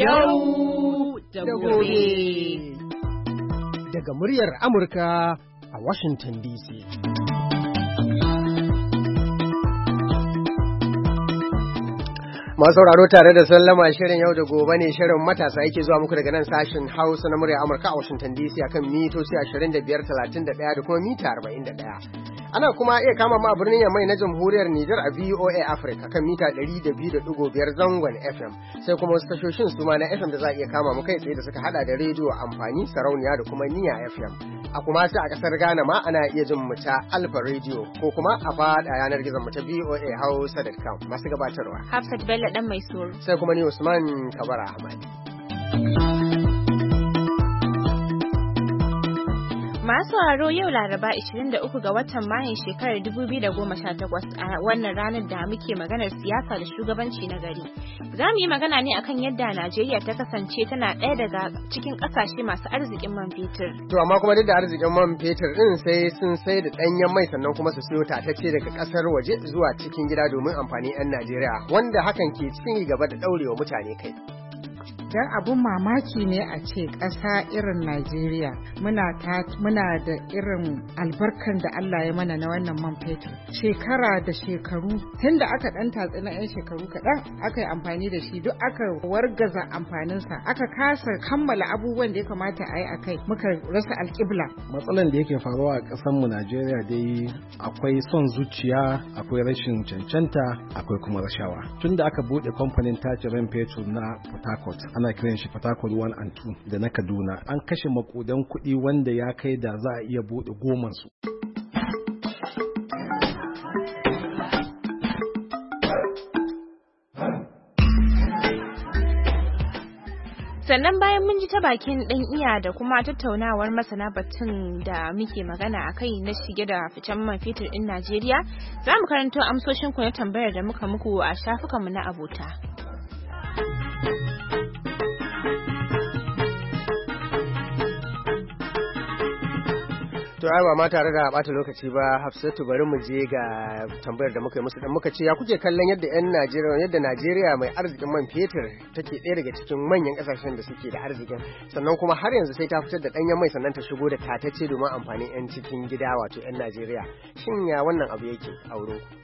Yau da gobe. Daga muryar Amurka a Washington DC. Masu sauraro tare da sallama shirin yau da gobe ne shirin matasa yake zuwa muku daga nan sashen Hausa na muryar Amurka a Washington DC akan mitoci 25, 31 da kuma mita 41. Ana kuma iya kama mu a birnin Yamai na Jamhuriyar Nijar a VOA Africa kan mita 102.5 zangon FM. Sai kuma wasu tashoshin su ma na FM da za a iya kama mu kai tsaye da suka hada da rediyo amfani, sarauniya da kuma niya FM. A kuma sai a kasar Ghana ma ana iya jin mu ta Alpha Radio ko kuma a fada yanar gizon mu ta VOA Hausa.com. Masu gabatarwa Hafsat Bello dan mai suru. Sai kuma ni Usman Kabara Ahmad. Masu sauraro yau Laraba 23 ga watan Mayun shekarar 2018 a wannan ranar da muke maganar siyasa da shugabanci na gari. Za mu yi magana ne akan yadda Najeriya ta kasance tana ɗaya daga cikin ƙasashe masu arzikin man fetur. To amma kuma duk da arzikin man fetur ɗin sai sun sai da ɗanyen mai sannan kuma su siyo tatacce daga ƙasar waje zuwa cikin gida domin amfani 'yan Najeriya wanda hakan ke cikin gaba da ɗaurewa mutane kai. Dan abun mamaki ne a ce ƙasa irin Najeriya muna da irin albarkan da Allah ya mana na wannan man fetur. Shekara da shekaru tun da aka ɗan tatsi na 'yan shekaru kaɗan aka yi amfani da shi duk aka wargaza amfaninsa aka kasa kammala abubuwan da ya kamata a yi a kai muka rasa alƙibla. Matsalan da yake faruwa a ƙasarmu Najeriya dai akwai son zuciya, akwai rashin cancanta, akwai kuma rashawa. Tun da aka buɗe kamfanin tace man fetur na Port Harcourt ana kiran shi Port Harcourt 1 and 2 da na Kaduna an kashe makudan kuɗi wanda ya kai da za a iya buɗe goma su. Sannan bayan mun ji ta bakin ɗan iya da kuma tattaunawar masana batun da muke magana a kai na shige da ficen man fetur ɗin Najeriya, za mu karanto amsoshinku na tambayar da muka muku a shafukanmu na abota. To ai ba ma tare da bata lokaci ba Hafsatu bari mu je ga tambayar da muka yi musu dan muka ce ya kuke kallon yadda Najeriya mai arzikin man fetur take ɗaya daga cikin manyan kasashen da suke da arzikin sannan kuma har yanzu sai ta fitar da danyen mai sannan ta shigo da tatacce domin amfanin 'yan cikin gida wato 'yan Najeriya. Shin ya wannan abu yake a wurin ku?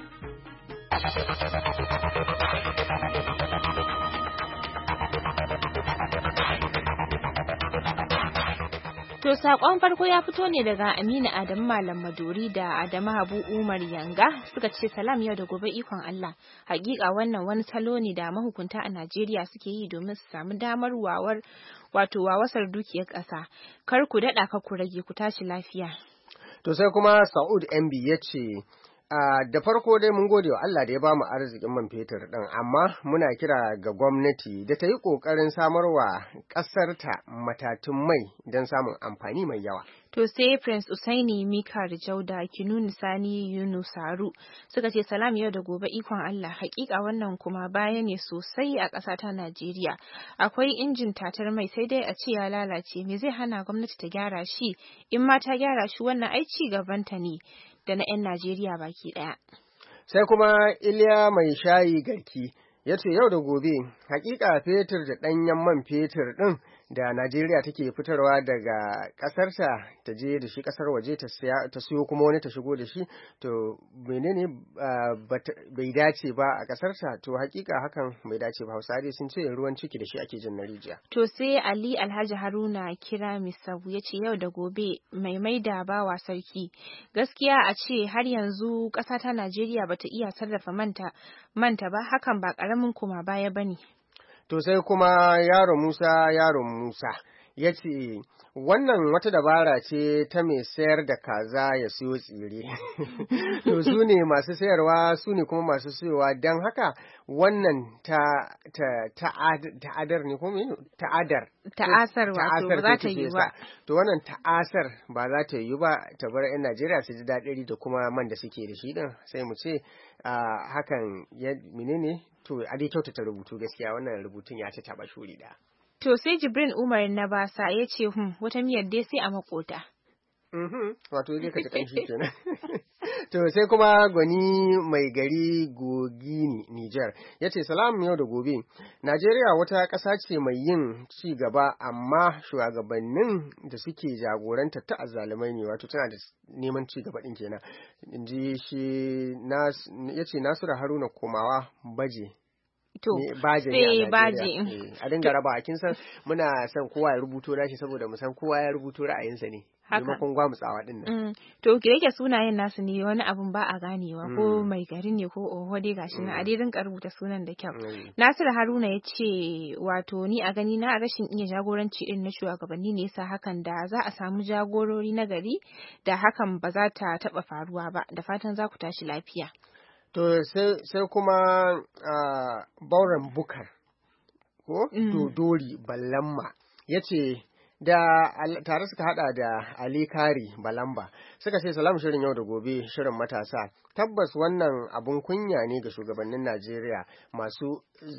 To sakon farko ya fito ne daga Aminu Adamu Malam Maduri da Adamu Habu Umar Yanga suka ce salam yau da gobe ikon Allah. Hakika wannan wani salo ne da mahukunta a Najeriya suke yi domin su samu damar wawasar dukiyar ƙasa. Kar ku daɗa ka ku rage ku tashi lafiya. To sai kuma Saud MB ya ce da farko dai mun gode wa Allah da ya bamu arzikin man fetur ɗin amma muna kira ga gwamnati da ta yi ƙoƙarin samarwa ƙasarta matatun mai don samun amfani mai yawa. To sai Prince Usaini Mika Rijau da Kinuni Sani Yunusaru suka ce salam yau da gobe ikon Allah hakika wannan kuma baya ne sosai a ƙasa ta Najeriya. Akwai injin tatar mai sai dai a ce ya lalace me zai hana gwamnati ta gyara shi in ma ta gyara shi wannan ai ci gabanta ne da na 'yan Najeriya baki ɗaya. Sai kuma Iliya mai shayi garki ya ce yau da gobe hakika fetur da ɗanyen man fetur ɗin da Najeriya take fitarwa daga ƙasarta ta je da shi ƙasar waje ta siyo kuma wani ta shigo da shi to menene bai dace ba a ƙasarta to hakika hakan bai dace ba. Hausa dai sun ce ruwan ciki da shi ake jin na rijiya. To sai Ali Alhaji Haruna Kira Misabu ya ce yau da gobe mai maida bawa sarki gaskiya a ce har yanzu ƙasa ta Najeriya bata iya sarrafa manta ba hakan ba ƙaramin koma baya bane. To sai kuma yaro Musa ya ce wannan wata dabara ce ta mai sayar da kaza ya siyo tsire. To su ne masu sayarwa su ne kuma masu siyowa don haka wannan ta'adar ne ko mene? Ta'asar wato ba za ta yi ba. To wannan ta'asar ba za ta yi ba ta bar 'yan Najeriya su ji daɗi da kuma man da suke da shi din sai mu ce hakan menene? To a dai kyautata rubutu gaskiya wannan rubutun ya ci taɓa shuri da. To sai Jibrin Umar na basa ya ce wata miyar dai sai a makota. Wato dai ka ji kanshi kenan. To sai kuma gwani mai gari Gogini, Niger, ya ce salam yau da gobe. Najeriya wata ƙasa ce mai yin ci gaba amma shugabannin da suke jagoranta ta azzalumai ne, wato tana da neman ci gaba ɗin kenan. In ji shi ya ce Nasiru Haruna Komawa Baje. To, baje ne a baje. A dinga raba, kin san muna son kowa ya rubuto nashi saboda mu san kowa ya rubuto ra'ayinsa ne. Maimakon gwamutsawa din nan. To ki yake sunayen nasu ne wani abun ba a ganewa ko mai gari ne ko oho dai gashi na a dai rinka rubuta sunan da kyau. Nasiru Haruna ya ce wato ni a gani na rashin iya jagoranci din na shugabanni ne yasa hakan da za a samu jagorori na gari da hakan ba za ta taba faruwa ba. Da fatan za ku tashi lafiya. To sai kuma Bauren Bukar ko Dodori Ballamma ya ce da tare suka hada da Ali Kari Balamba suka ce salamu shirin yau da gobe shirin matasa. Tabbas wannan abun kunya ne ga shugabannin Najeriya masu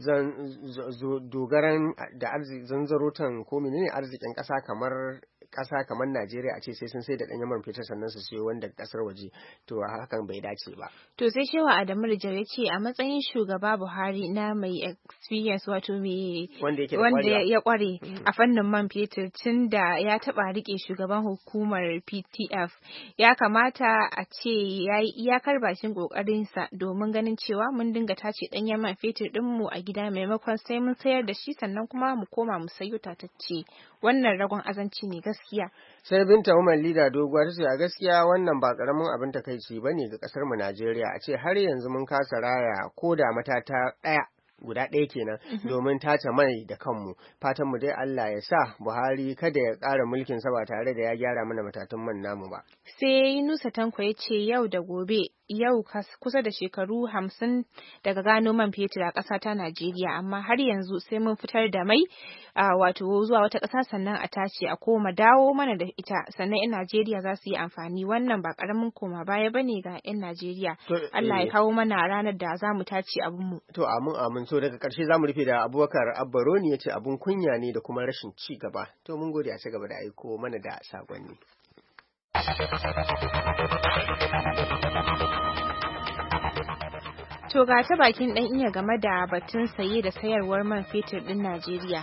dogaran da zanzarotan ko menene arzikin ƙasa kamar Najeriya a ce sai sun sai da ɗanyen man fetur sannan su siyo wanda ƙasar waje, to hakan bai dace ba. To sai Shewa Adamu Rijau ya ce a matsayin shugaba Buhari na mai experience wato mai wanda ya kware a fannin man fetur tun da ya taɓa rike shugaban hukumar PTF ya kamata a ce ya yi iyakar bakin ƙoƙarinsa domin ganin cewa mun dinga tace ɗanyen man fetur ɗinmu a gida maimakon sai mun sayar da shi sannan kuma mu koma mu sayo tatacce. Wannan ragon azanci ne gaskiya. Sai Binta Umar Lida Doguwa ta ce a gaskiya wannan ba karamin abin takaici bane ga kasar mu Najeriya, a ce har yanzu mun kasa raya ko da matata guda ɗaya kenan domin tace mai da kanmu. Fatan mu dai Allah ya sa Buhari kada ya ƙara mulkin sa ba tare da ya gyara mana matatun man namu ba. Sai Yunusa Tanko ya ce yau da gobe yau kusa da shekaru 50 daga gano man fetur a ƙasa ta Najeriya, amma har yanzu sai mun fitar da mai wato zuwa wata ƙasa sannan a tace a koma dawo mana da ita sannan 'yan Najeriya za su yi amfani. Wannan ba ƙaramin koma baya bane ga 'yan Najeriya. Allah ya kawo mana ranar da za mu tace abinmu. To amin. So daga ƙarshe za mu rufe da Abubakar Abbaroni ya ce abun kunya ne da kuma rashin ci gaba. To mun gode a ci gaba da aiko mana da sakonni. To ga ta bakin ɗan iya game da batun saye da sayarwar man fetur ɗin Najeriya.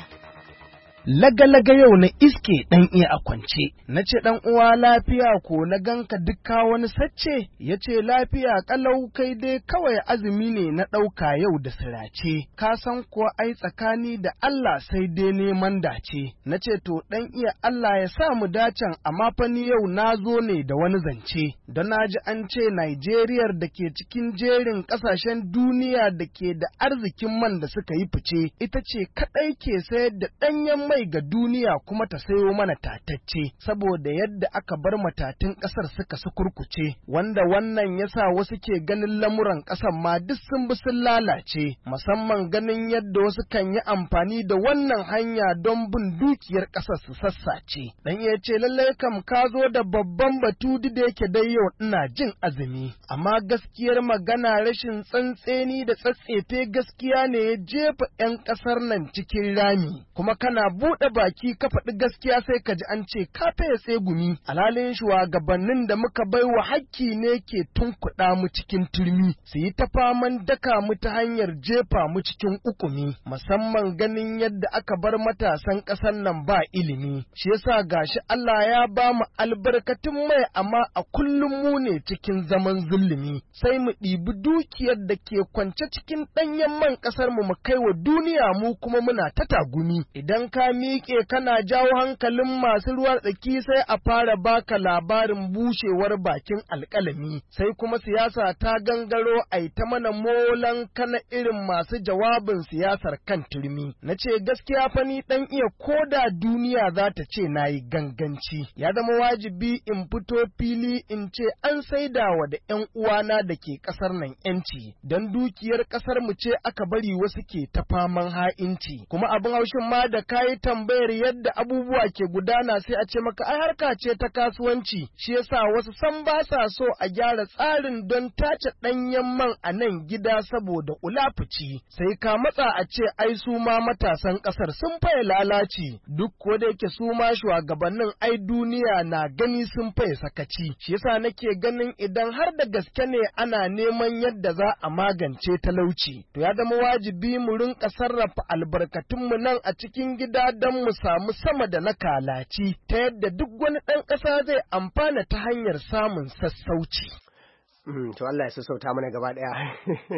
Laga-laga yau na iske ɗan iya a kwance, na ce ɗan uwa lafiya ko na ganka dukka wani sacce, ya ce lafiya ƙalau kai dai kawai azumi ne na ɗauka yau da sirace, ka san kuwa ai tsakani da Allah sai dai neman dace, na ce to ɗan iya Allah ya sa mu dacen amma fa ni yau na zo ne da wani zance, don na ji an ce Najeriya da ke cikin jerin ƙasashen duniya da ke da arzikin man da suka yi fice, ita ce kaɗai ke sayar da ɗanyen mai ga duniya kuma ta sayo mana tatacce saboda yadda aka bar matatun ƙasar suka sukurkuce wanda wannan yasa wasu ke ganin lamuran ƙasar ma duk sun bi sun lalace musamman ganin yadda wasu kan yi amfani da wannan hanya don bin dukiyar ƙasar su sassace. Dan ya ce lallai kam ka zo da babban batu da yake dai yau ina jin azumi amma gaskiyar magana rashin tsantseni da tsatsefe gaskiya ne ya jefa 'yan ƙasar nan cikin rami kuma kana buɗe baki ka faɗi gaskiya sai ka ji an ce ka faye tsegumi alhalin shugabannin da muka baiwa hakki ne ke tunkuɗa mu cikin turmi su yi ta faman daka mu ta hanyar jefa mu cikin ukumi musamman ganin yadda aka bar matasan ƙasar nan ba ilimi shi yasa gashi Allah ya ba mu albarkatun mai amma a kullum mu ne cikin zaman zulumi sai mu ɗibi dukiyar da ke kwance cikin ɗanyen man ƙasar mu kai wa duniya mu kuma muna ta tagumi idan ka miƙe kana jawo hankalin masu ruwan tsaki sai a fara baka labarin bushewar bakin alƙalami sai kuma siyasa ta gangaro ai ta mana molan kana irin masu jawabin siyasar kan turmi na ce gaskiya fa ni dan iya koda duniya za ta ce nayi ganganci ya zama wajibi in fito fili in ce an saidawa da ƴan uwana da ke ƙasar nan ƴanci dan dukiyar ƙasar mu ce aka bari wasu ke ta faman ha'inci kuma abin haushin ma da kayi tambayar yadda abubuwa ke gudana sai a ce maka ai harka ce ta kasuwanci, shi yasa wasu san ba sa so a gyara tsarin don tace ɗanyen man a nan gida saboda ulafuci, sai ka matsa a ce ai su ma matasan ƙasar sun faye lalaci, duk ko da yake su ma shugabannin ai duniya na gani sun faye sakaci, shi yasa nake ganin idan har da gaske ne ana neman yadda za a magance talauci, to ya zama wajibi mu rinka sarrafa albarkatunmu nan a cikin gida don mu samu sama da na kalaci, ta yadda duk wani ɗan ƙasa zai amfana ta hanyar samun sassauci. To Allah ya sassauta mana gaba daya.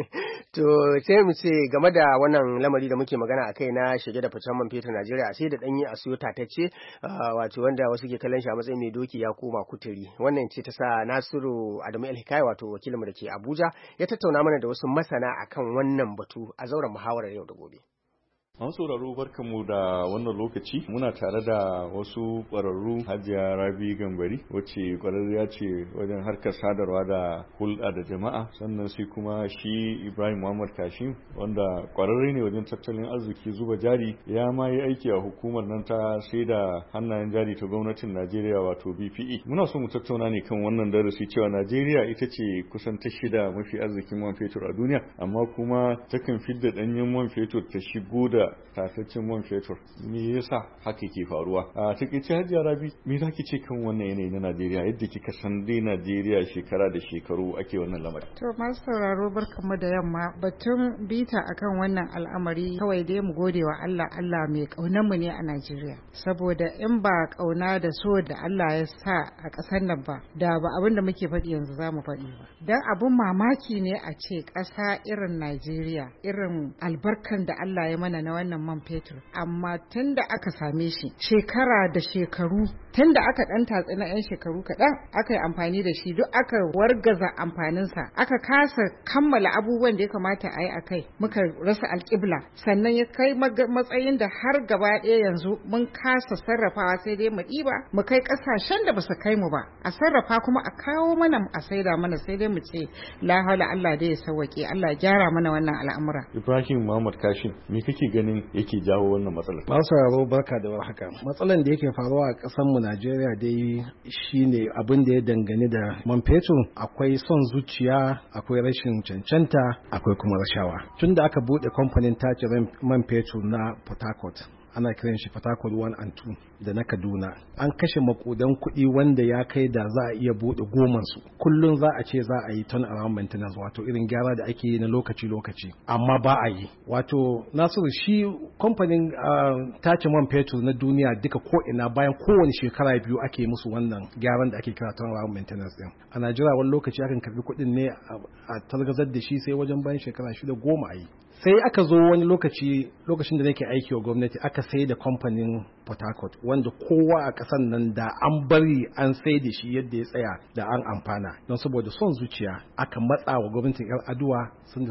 To sai mu ce game da wannan lamari da muke magana akai na shige da ficen man fetur Najeriya, sai da danyi a siyo tatacce, wato wanda wasu ke kallon shi a matsayin mai doki ya koma kuturi. Wannan ce ta sa Nasiru Adamu El-Hikaya, wato wakilinmu da ke Abuja, ya tattauna mana da wasu masana akan wannan batu a zauren muhawarar yau da gobe. An sauraro barkanmu da wannan lokaci, muna tare da wasu ƙwararru. Hajiya Rabi Gambari wacce ƙwararriya ce wajen harkar sadarwa da hulɗa da jama'a, sannan sai kuma shi Ibrahim Muhammad Kashim wanda ƙwararre ne wajen tattalin arziki zuba jari, ya ma yi aiki a hukumar nan ta sai da hannayen jari ta gwamnatin Najeriya wato BPE. Muna so mu tattauna ne kan wannan darasi cewa Najeriya ita ce kusan ta shida mafi arzikin man fetur a duniya, amma kuma takan fidda ɗanyen man fetur ta shigo da tataccen man fetur. Me yasa haka ke faruwa? A takaice Hajiya Rabi, me zaki ce kan wannan yanayi na Najeriya, yadda kika san dai Najeriya shekara da shekaru ake wannan lamari? To masu sauraro barkamu da yamma. Batun bita akan wannan al'amari kawai dai mu gode wa Allah, Allah mai kaunar mu ne a Najeriya. Saboda in ba kauna da so da Allah ya sa a ƙasar nan ba, da ba abin da muke faɗi yanzu za mu faɗi ba. Dan abin mamaki ne a ce ƙasa irin Najeriya, irin albarkan da Allah ya mana na wannan man fetur, amma tun da aka same shi shekara da shekaru, tun da aka dan tatsi na 'yan shekaru kaɗan aka yi amfani da shi, duk aka wargaza amfaninsa, aka kasa kammala abubuwan da ya kamata a yi a kai, muka rasa alƙibla, sannan ya kai matsayin da har gaba ɗaya yanzu mun kasa sarrafawa, sai dai mu ɗiba mu kai ƙasashen da ba su kai mu ba, a sarrafa kuma a kawo mana a saida mana, sai dai mu ce la haula, Allah dai ya sauwaƙe, Allah ya gyara mana wannan al'amura. Ibrahim Muhammad Kashim, me kake ganin yake jawo wannan matsalar? Masu sauraro barka da warhaka. Matsalar da yake faruwa a ƙasar mu Najeriya dai shine abin da ya dangane da man fetur. Akwai son zuciya, akwai rashin cancanta, akwai kuma rashawa. Tunda aka bude kamfanin tace man fetur na Port Harcourt, ana kiran shi Port Harcourt 1 and 2 da na Kaduna, an kashe makudan kuɗi wanda ya kai da za a iya buɗe goman su. Kullum za a ce za a yi turn around maintenance, wato irin gyara da ake yi na lokaci-lokaci, amma ba a yi. Wato Nasiru, shi kamfanin tace man fetur na duniya duka ko ina bayan kowane shekara biyu ake musu wannan gyaran da ake kira turn around maintenance din. A Najeriya wani lokaci akan karbi kuɗin ne a targazar da shi sai wajen bayan shekara 6-10 a yi. Sai aka zo wani lokacin da nake aiki wa gwamnati, aka sai da kamfanin Port Harcourt, wanda kowa a ƙasar nan da an bari an sai da shi yadda ya tsaya da an amfana, don saboda son zuciya aka matsa wa gwamnatin yar aduwa sanda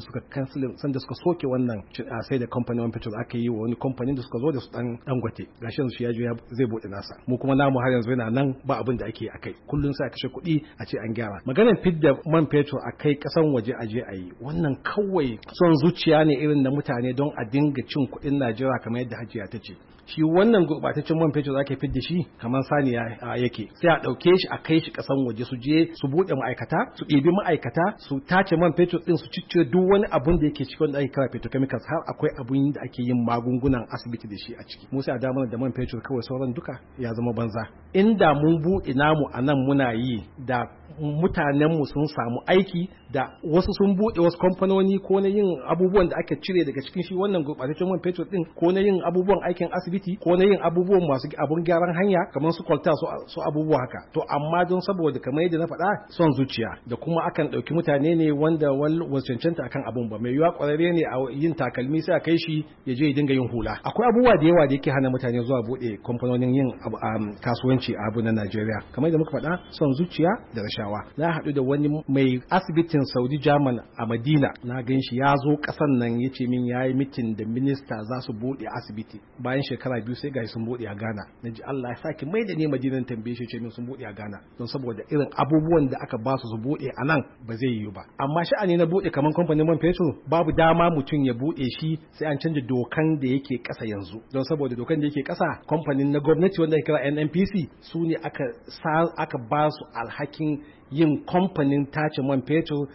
suka soke wannan sai da kamfanin fetur, aka yi wa wani kamfanin da suka zo da su Dangote, gashi yanzu shi ya zai bude nasa, mu kuma namu har yanzu yana nan ba abin da ake akai, kullun sai a kashe kuɗi a ce an gyara. Maganar fidda man fetur a kai ƙasan waje a je a yi, wannan kawai son zuciya ne irin na mutane don a dinga cin kuɗin Najeriya kamar yadda Hajiya ta ce. Shi wannan gurɓataccen man fetur ake fidda shi kamar saniya yake, sai a ɗauke shi a kai shi ƙasan waje, su je su buɗe ma'aikata, su ɗebi ma'aikata, su tace man fetur ɗin, su ciccire duk wani abun da yake cikin da ake kira petrochemicals, har akwai abun da ake yin magungunan asibiti da shi a ciki. Mu sai a damar da man fetur kawai, sauran duka ya zama banza. Inda mun buɗe namu a nan muna yi, da mutanenmu sun samu aiki, da wasu sun buɗe wasu kamfanoni ko na yin abubuwan da aka cire daga cikin shi wannan gurɓataccen man fetur ɗin, ko na yin abubuwan aikin asibiti, ko na yin abubuwan masu abun gyaran hanya kamar su kwalta su abubuwa haka. To amma don saboda kamar yadda na faɗa, son zuciya da kuma akan ɗauki mutane ne wanda wasu cancanta akan abun ba, mai yiwuwa ƙwararre ne a yin takalmi sai a kai shi ya je ya dinga yin hula. Akwai abubuwa da yawa da yake hana mutane zuwa buɗe kamfanonin yin kasuwanci a abu na Najeriya, kamar yadda muka faɗa, son zuciya da rashawa. Na haɗu da wani mai asibitin Saudi German a Madina, na gan shi ya zo ƙasan nan ya ce min ya yi mitin da minista za su buɗe asibiti bayan shekara shekara 2 sai gashi sun bude a Ghana. Naji Allah ya saki mai da ni Madinan tambaye shi ce min sun bude a Ghana don saboda irin abubuwan da aka ba su bude a nan ba zai yiwu ba. Amma sha'ani na bude kaman kamfanin man fetur babu dama mutum ya bude shi sai an canja dokan da yake kasa yanzu don saboda dokan da yake kasa kamfanin na gwamnati wanda ake kira NNPC su ne aka ba su alhakin yin kamfanin tace man fetur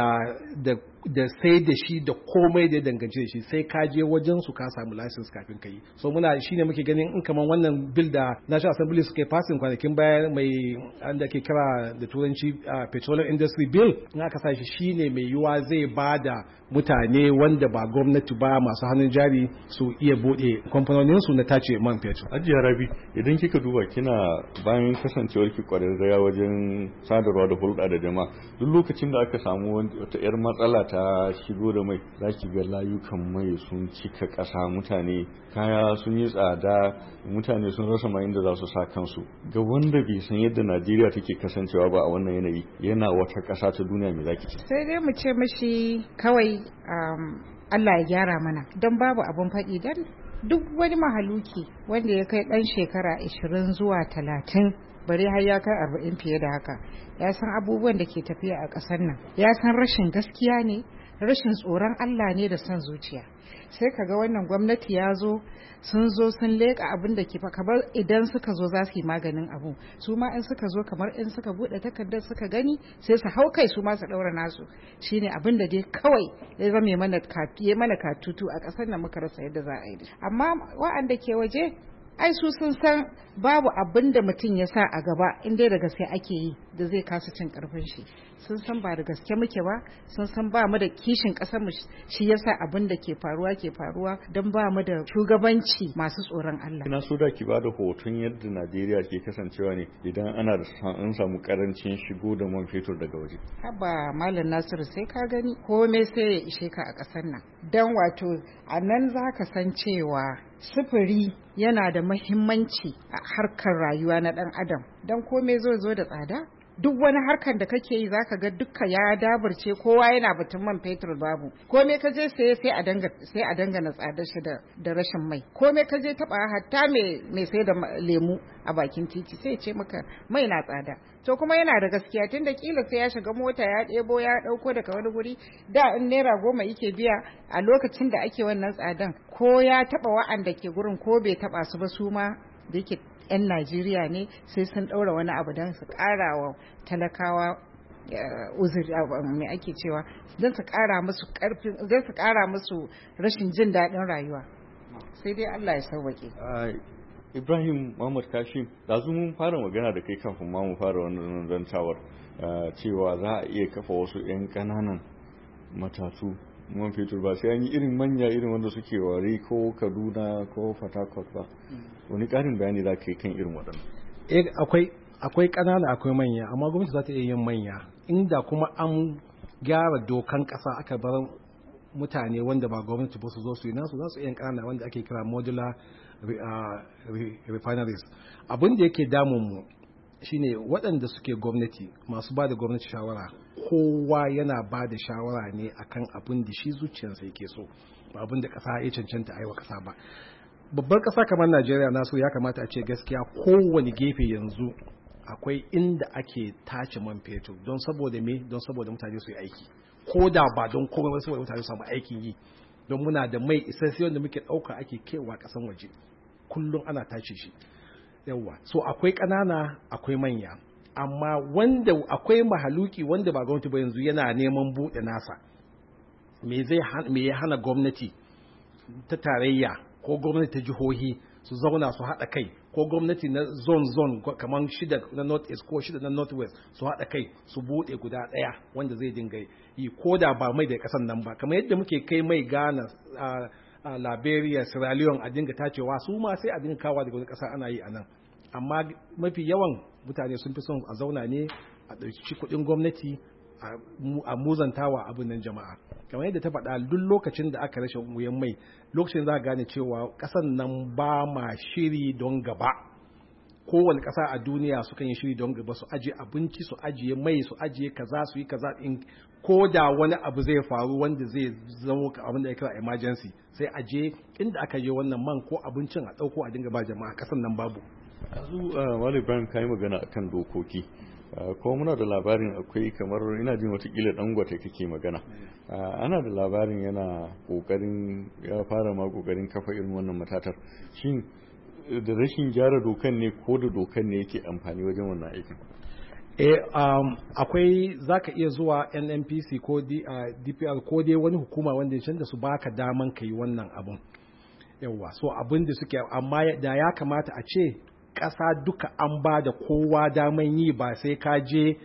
da sai da shi da komai da ya danganci da shi sai ka je wajen su ka samu license kafin ka yi. So muna shine muke ganin in kaman wannan bill da National Assembly suka yi passing kwanakin baya mai da ke kira da turanci Petroleum Industry Bill, in aka sa shi shine mai yiwa zai ba da mutane wanda ba gwamnati ba masu hannun jari su iya bude kamfanonin su na tace man fetur. Hajiya Rabi, idan kika duba kina bayan kasancewar ki kwararriya wajen sadarwa da hulɗa da jama'a, duk lokacin da aka samu wata 'yar matsala ta shigo da mai za ki ga layukan mai sun cika ƙasa, mutane kaya sun yi tsada, mutane sun rasa ma inda za su sa kansu. Ga wanda bai san yadda Najeriya take kasancewa ba a wannan yanayi, yana wata ƙasa ta duniya mai zaki ce? Sai dai mu ce mashi kawai Allah ya gyara mana don babu abun faɗi dan duk wani mahaluki wanda ya kai ɗan shekara 20 zuwa 30 bare har ya kai 40 fiye da haka ya san abubuwan da ke tafiya a ƙasar nan, ya san rashin gaskiya ne, rashin tsoron Allah ne da son zuciya. Sai kaga wannan gwamnati ya zo sun leƙa abin da ke kamar idan suka zo za su yi maganin abu, su ma in suka zo kamar in suka buɗe takardar suka gani sai su hau kai su ma su ɗaura nasu. Shine abin da dai kawai ya zama mana katutu a ƙasar nan, muka rasa yadda za a yi. Amma wa'anda ke waje ai su sun san babu abin da mutum ya sa a gaba in dai da gaske ake yi da zai kasa cin karfin shi. Sun san ba da gaske muke ba, sun san ba mu da kishin kasar mu, shi yasa abin da ke faruwa don ba mu da shugabanci masu tsoron Allah. Ina so da ki bada hoton yadda Najeriya ke kasancewa ne idan ana da an samu karancin shigo da man fetur daga waje. Haba Malam Nasiru, sai ka gani komai sai ya ishe ka a kasar nan. Dan wato a nan zaka san cewa sufuri yana da mahimmanci a harkar rayuwa na dan adam, dan komai zo da tsada. Duk wani harkar da kake yi zaka ga dukka ya daburce, kowa yana batun man fetur babu. Komai ka je saye sai a dangana tsadar shi da rashin mai. Komai ka je taba hatta mai sai da lemu a bakin titi sai ce maka mai na tsada. To kuma yana da gaskiya tunda kila sai ya shiga mota ya ɗebo ya ɗauko daga wani guri, da in naira 10 yake biya a lokacin da ake wannan tsadan, ko ya taba wa'anda ke gurin ko bai taba su ba, su ma da yake 'yan Najeriya ne sai sun ɗaura wani abu don su ƙara wa talakawa uzuri, mai ake cewa, don su ƙara musu ƙarfin, don su ƙara musu rashin jin daɗin rayuwa. Sai dai Allah ya sauwaƙe. Ibrahim Muhammad Kashim, da mun fara magana da kai kafin ma mu fara wannan zantawar cewa za a iya kafa wasu 'yan ƙananan matatu man fetur ba sai an yi irin manya irin wanda suke ware ko Kaduna ko Port Harcourt ba. Wani ƙarin bayani za ka yi kan irin waɗannan? Akwai ƙanana akwai manya, amma gwamnati za ta iya yin manya inda kuma an gyara dokan ƙasa aka bar mutane wanda ba gwamnati ba su zo su yi nasu, za su iya ƙanana wanda ake kira modular refineries. Abin da yake damun mu shine waɗanda suke gwamnati, masu ba da gwamnati shawara, kowa yana ba da shawara ne akan abin da shi zuciyarsa yake so, ba abin da ƙasa ya cancanta aiwa ƙasa ba. Babbar ƙasa kamar Najeriya na so ya kamata a ce gaskiya kowane gefe yanzu akwai inda ake tace man fetur, don saboda mutane su yi aiki, ko da ba don komai ba, saboda mutane su samu aikin yi, don muna da mai isassi wanda muke ɗauka ake kewa ƙasan waje, kullum ana tace shi. Yawwa, so akwai ƙanana akwai manya, amma wanda akwai mahaluki wanda ba gwamnati ba yanzu yana neman buɗe nasa. Me ya hana gwamnati ta tarayya ko gwamnati ta jihohi su zauna su haɗa kai, ko gwamnati na zone kamar 6 na north east ko 6 na north west su haɗa kai su buɗe guda ɗaya wanda zai dinga yi, ko da ba mai da ƙasan nan ba, kamar yadda muke kai mai Ghana, Liberia, Sierra Leone a dinga tacewa, su ma sai a dinga kawa daga wani ƙasa ana yi a nan. Amma mafi yawan mutane sun fi son a zauna ne a ɗauki kuɗin gwamnati a muzantawa abin nan jama'a. Kamar yadda ta faɗa, duk lokacin da aka rashin wuyan mai, lokacin za a gane cewa ƙasan nan ba ma shiri don gaba. kowane ƙasa a duniya sukan yi shiri don gaba su ajiye abinci, su ajiye mai, su ajiye kaza, su yi kaza in ko da wani abu zai faru wanda zai zama abin da ya kira emergency sai aje inda aka je wannan man ko abincin a ɗauko a dinga ba jama'a, ƙasan nan babu. Yanzu Malam Ibrahim ka yi magana akan dokoki. Ko muna da labarin akwai kamar ina jin watakila Dangote kake magana, ana da labarin yana kokarin ya fara ma kokarin kafa irin wannan matatar. Shin da rashin gyara dokan ne ko da dokan ne yake amfani wajen wannan aikin? Akwai zaka iya zuwa NNPC ko DPR ko dai wani hukuma wanda ya da su baka daman ka yi wannan abun. Yawa, so abin da suke, amma da ya kamata a ce ƙasa duka an ba da kowa daman yi, ba sai ka je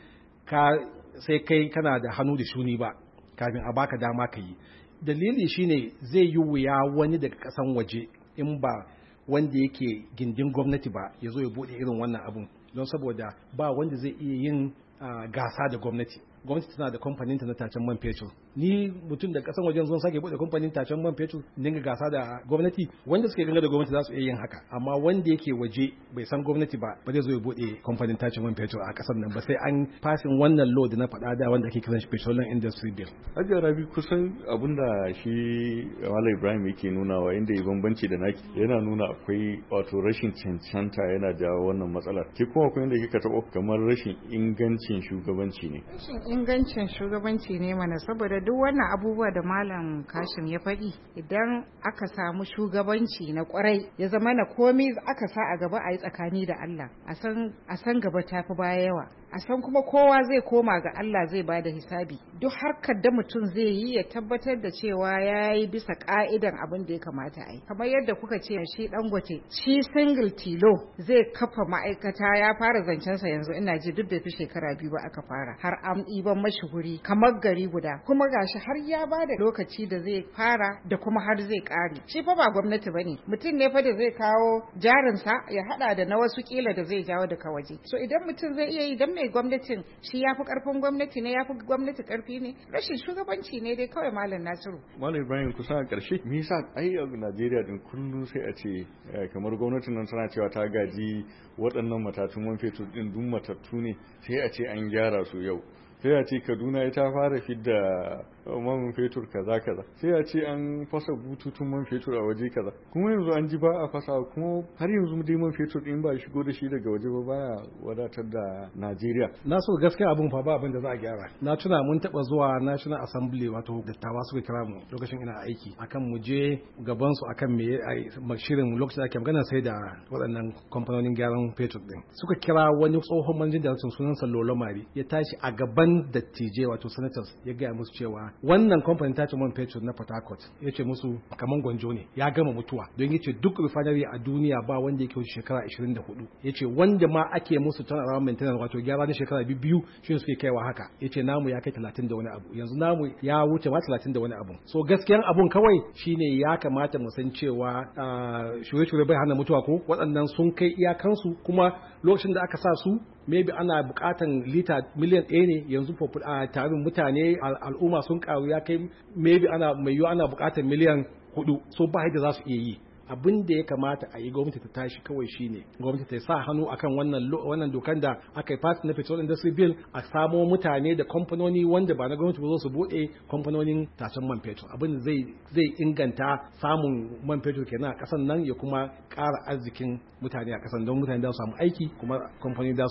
sai kai kana da hannu da shuni ba kafin a baka dama ka yi. Dalili shine zai yi wuya wani daga ƙasan waje in ba wanda yake gindin gwamnati ba ya zo ya bude irin wannan abun, don saboda ba wanda zai iya yin gasa da gwamnati tana da kamfanin ta na tacen man fetur. Ni mutum da kasan wajen zon sake bude kamfanin tacen man fetur dinga gasa da gwamnati, wanda suke ganga da gwamnati za su iya yin haka, amma wanda yake waje bai san gwamnati ba zai zo ya bude kamfanin tacen man fetur a kasar nan ba, sai an fasin wannan law da na faɗa da wanda ake kiran shi Petroleum Industry Bill. Hajiya Rabi, kusan abinda shi Malam Ibrahim yake nunawa inda ya bambanci da naki yana nuna akwai wato rashin cancanta yana jawo wannan matsalar. Ke kuma akwai inda kika taɓo kamar rashin ingancin shugabanci ne. Ingancin shugabanci ne mana, saboda duk wannan abubuwa da Malam Kashim ya faɗi, idan aka samu shugabanci na kwarai ya zama na komai aka sa a gaba a yi tsakani da Allah, a san gaba tafi baya yawa, a san kuma kowa zai koma ga Allah zai ba da hisabi. Duk harkar da mutum zai yi ya tabbatar da cewa ya yi bisa ka'idan abin da ya kamata a yi. Kamar yadda kuka ce shi Dangote, shi single tilo zai kafa ma'aikata, ya fara zancensa yanzu ina ji duk da fi shekara 2 ba aka fara, har an ɗiban mashi guri kamar gari guda, kuma gashi har ya ba da lokaci da zai fara da kuma har zai ƙare. Shi fa ba gwamnati bane, mutum ne fa da zai kawo jarinsa ya hada da na wasu kila da zai jawo daga waje. So idan mutum zai iya yi, dan mai gwamnatin shi ya fi karfin gwamnati ne, ya fi gwamnati karfi ne, rashin shugabanci ne dai kawai. Malam Nasiru, Malam Ibrahim, kusa a ƙarshe me yasa ai a Najeriya din kullum sai a ce kamar gwamnatin nan tana cewa ta gaji waɗannan matatun man fetur din duk matattu ne, sai a ce an gyara su yau, sai a ce Kaduna ita fara fidda man fetur kaza kaza, sai a ce an fasa bututun man fetur a waje kaza, kuma yanzu an ji ba a fasa, kuma har yanzu dai man fetur din ba shigo da shi daga waje ba, baya wadatar da Najeriya. Na so gaskiya abun fa ba abin da za a gyara. Na tuna mun taba zuwa National Assembly, wato dattawa suka kira mu lokacin ina aiki akan mu je gaban su akan me shirin lokacin da ake magana sai da waɗannan kamfanonin gyaran fetur din. Suka kira wani tsohon manjin da sunansa Lolo Mari, ya tashi a gaban dattijai wato senators ya gaya musu cewa wannan kamfanin tacin man fetur na Port Harcourt, ya ce musu kaman gwanjo ne, ya gama mutuwa, don ya ce duk refinery a duniya ba wanda yake wuce shekara 24. Ya ce wanda ma ake musu turnaround maintenance wato gyara na shekara 2 shi suke kaiwa haka. Ya ce namu ya kai 30 da wani abu, yanzu namu ya wuce ma 30 da wani abu. So gaskiyan abun kawai shine ya kamata mu san cewa shure-shure bai hana mutuwa ko, waɗannan sun kai iyakansu, kuma lokacin da aka sa su maybe ana bukatan lita miliyan 1 ne, yanzu tarin mutane al'umma sun karu ya kai maybe ana bukatan miliyan 4, so ba yadda za su iya yi. Abin da ya kamata a yi gwamnati ta tashi kawai shine gwamnati ta sa hannu akan wannan dokan da aka yi pass na Petroleum Industry Bill, a samo mutane da kamfanoni wanda ba na gwamnati ba zo su bude kamfanonin tacen man fetur. Abin da zai inganta samun man fetur kenan a kasan nan, ya kuma ƙara arzikin mutane a kasan, don mutane za su samu aiki, kuma kamfanoni za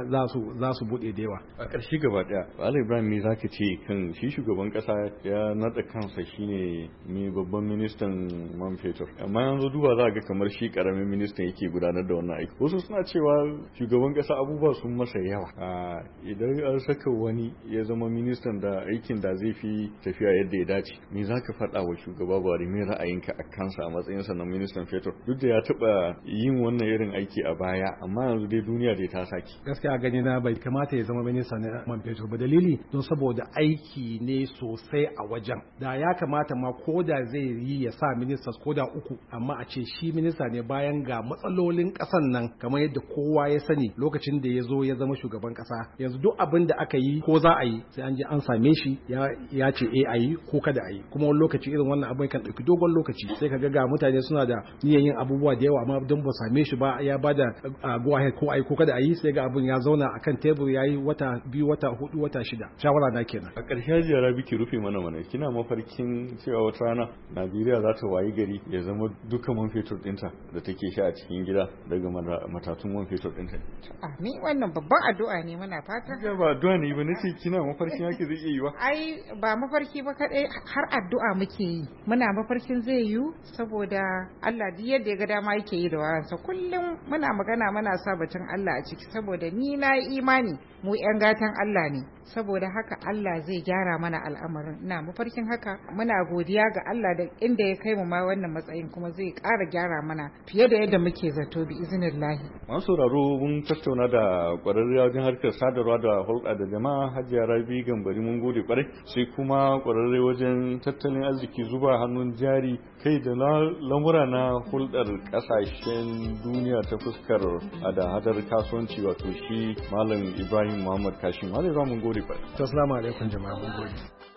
su bude da yawa. A ƙarshe gaba ɗaya, Malam Ibrahim, me zaka ce kan shi shugaban ƙasa ya naɗa kansa shine ne babban ministan man fetur, amma yanzu duba za ga kamar shi karamin ministan yake gudanar da wannan aiki. Wasu suna cewa shugaban kasa abubuwa sun masa yawa, idan an saka wani ya zama ministan da aikin da zai fi tafiya yadda ya dace, me za ka faɗa wa shugaba Buhari, me ra'ayinka a kansa a matsayinsa na ministan fetur, duk da ya taɓa yin wannan irin aiki a baya, amma yanzu dai duniya dai ta saki. Gaskiya gani na bai kamata ya zama minista na man fetur ba, dalili don saboda aiki ne sosai a wajen, da ya kamata ma ko da zai yi ya sa ministers ko da 3, amma amma a ce shi minista ne bayan ga matsalolin ƙasan nan kamar yadda kowa ya sani lokacin da ya zo ya zama shugaban ƙasa. Yanzu duk abin da aka yi ko za a yi sai an je an same shi ya ce a yi ko kada a yi, kuma wani lokaci irin wannan abin kan ɗauki dogon lokaci sai ka ga mutane suna da niyyar yin abubuwa da yawa amma don ba same shi ba ya bada go ahead ko a yi ko kada a yi sai ga abin ya zauna akan tebur ya yi wata 2 wata 4 wata 6. Shawara na kenan. A ƙarshe Hajiya Rabi ki rufe mana kina mafarkin cewa wata rana Najeriya za ta wayi gari ya zama duka man fetur ɗinta da take sha a cikin gida daga matatun man fetur ɗinta. Ni wannan babban addu'a ne muna fata. Ya ba addu'a ne ba nace kina mafarkin yake zai iya yi ba. Ai ba mafarki ba kadai har addu'a muke yi. Muna mafarkin zai yiwu saboda Allah duk yadda ya ga dama yake yi da waransa. Kullum muna magana muna sa batun Allah a ciki saboda ni na imani mu 'yan gatan Allah ne. Saboda haka Allah zai gyara mana al'amarin. Ina mafarkin haka muna godiya ga Allah da inda ya kai mu ma wannan matsayin kuma zai ƙara gyara mana fiye da yadda muke zato bi iznillahi. Masu sauraro mun tattauna da ƙwararriya wajen harkar sadarwa da hulɗa da jama'a Hajiya Rabi Gambari, mun gode ƙwarai. Sai kuma ƙwararre wajen tattalin arziki zuba hannun jari kai da lamura na hulɗar ƙasashen duniya ta fuskar hada-hadar kasuwanci wato shi Malam Ibrahim Muhammad Kashim. Malam mun gode ƙwarai. Assalamu alaikum jama'a, mun gode.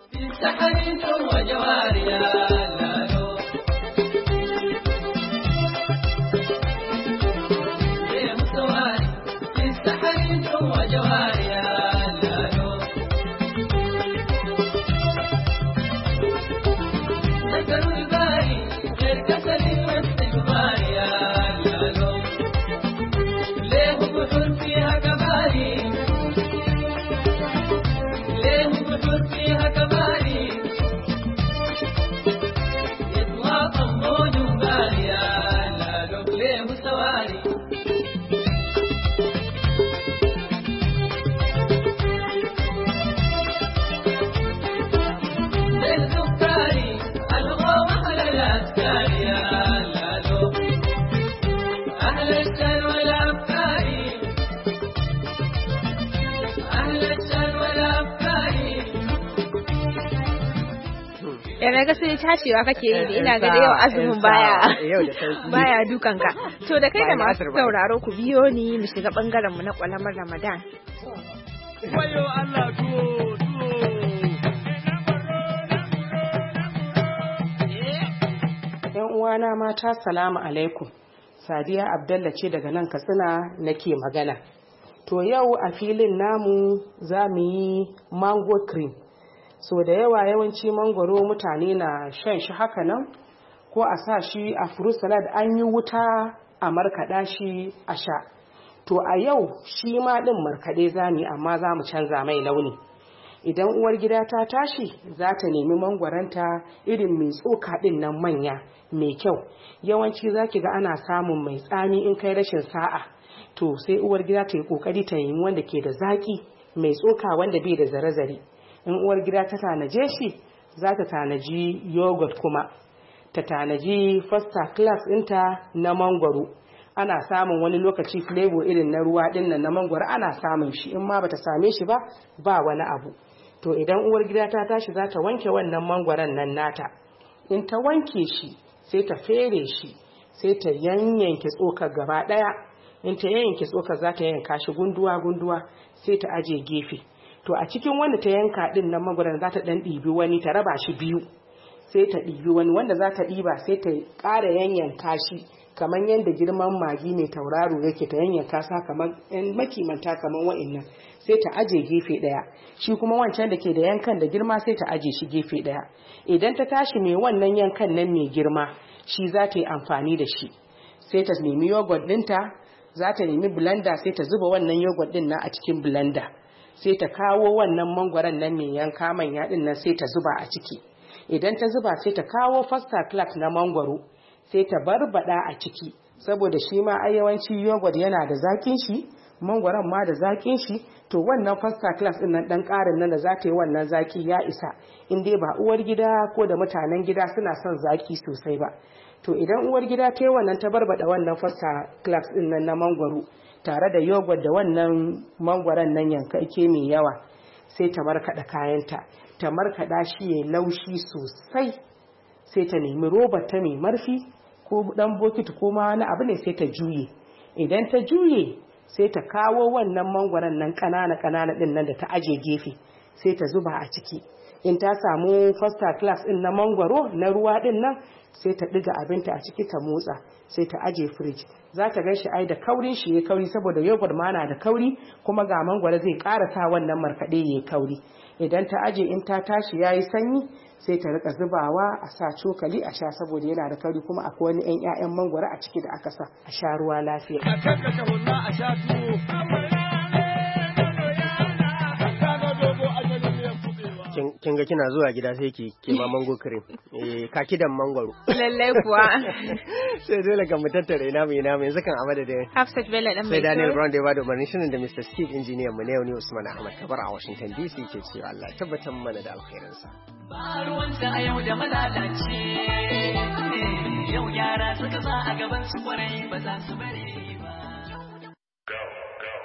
na ga sai tacewa kake yi da ina ga da yau azumin baya dukanka. To da kai da masu sauraro ku biyo ni mu shiga bangaren mu na kwalamar Ramadan. Wayo Allah tuwo. Yan uwana mata, salamu alaikum. Sadiya Abdalla ce daga nan Katsina nake magana. To yau a filin namu za mu yi mango cream. So da yawanci mangwaro mutane na shan shi haka nan, ko a sa shi a fruit salad an yi wuta a markaɗa shi a sha. To a yau shi ma ɗin markaɗe za mu yi, amma za mu canza mai launi. Idan uwar gida ta tashi za ta nemi mangwaranta irin mai tsoka ɗin nan manya mai kyau. Yawanci za ki ga ana samun mai tsami in kai rashin sa'a. To sai uwar gida ta yi ƙoƙari ta yi wanda ke da zaƙi mai tsoka wanda bai da zare-zare. In uwar gida ta tanaje shi za ta tanaji yogurt kuma ta tanaji first class ɗinta na mangwaro. Ana samun wani lokaci flavor irin na ruwa ɗin nan na mangwaro ana samun shi, in ma bata same shi ba wani abu. To idan uwar gida ta tashi za ta wanke wannan mangwaron nan nata. In ta wanke shi sai ta fere shi, sai ta yanyanke tsokar gaba ɗaya. In ta yanyanke tsokar za ta yanka shi gunduwa sai ta aje gefe. To a cikin wanda ta yanka din nan mangwaron za ta dan ɗibi wani ta raba shi biyu, sai ta ɗibi wani wanda za ta ɗiba sai ta ƙara yanyanka shi kamar yadda girman magi mai tauraro yake, ta yanyanka sa kamar yan makimanta kamar wa'annan, sai ta aje gefe ɗaya. Shi kuma wancan da ke da yankan da girma sai ta aje shi gefe ɗaya. Idan ta tashi mai wannan yankan nan mai girma shi za ta yi amfani da shi, sai ta nemi yogurt ɗinta, za ta nemi blender sai ta zuba wannan yogurt ɗin nan a cikin blender. Sai ta kawo wannan mangwaron nan mai yanka manya din nan sai ta zuba a ciki. Idan ta zuba sai ta kawo first class na mangwaro sai ta barbada a ciki, saboda shi ma a yawanci yogurt yana da zakin shi, mangwaron ma da zakin shi. To wannan first class din nan dan karin nan da za ta yi wannan zaki ya isa, in dai ba uwar gida ko da mutanen gida suna son zaki sosai ba. To idan uwar gida ta yi wannan ta barbada wannan first class din nan na mangwaro tare da yogurt da wannan mangwaron nan yankarke mai yawa, sai ta markaɗa kayanta, ta markaɗa shi ya laushi sosai. Sai ta nemi robar ta mai marfi ko dan bokiti ko ma wani abu ne sai ta juye. Idan ta juye sai ta kawo wannan mangwaron nan ƙanana din nan da ta aje gefe sai ta zuba a ciki. In ta samu first class din na mangwaro na ruwa din nan sai ta diga abinta a ciki ta motsa sai ta aje fridge. Za ta gan shi ai da kaurin shi ya kauri saboda yogurt ma na da kauri kuma ga mangwaro zai ƙara sa wannan markaɗe ya kauri. Idan ta aje in ta tashi yayi sanyi sai ta rika zubawa a sa cokali a sha saboda yana da kauri kuma akwai wani 'ya'yan mangwaro a ciki da aka sa a sha ruwa lafiya. A kakkata hunna a sha tuwo. kin ga kina zuwa gida sai ke ma mango cream kakidan mangwaro lallai kuwa sai dole kan mu tattare ina mu yanzu kan amada da Hafsat Bello dan mai sai Daniel Brown da ya bada umarnin shirin da Mr. Steve engineer mu ne Usman Ahmad Kabar a Washington DC ke cewa Allah tabbatar mana da alkhairinsa ba ruwanta a yau da malalace yau yara suka sa a gaban su kwarai ba za su bari ba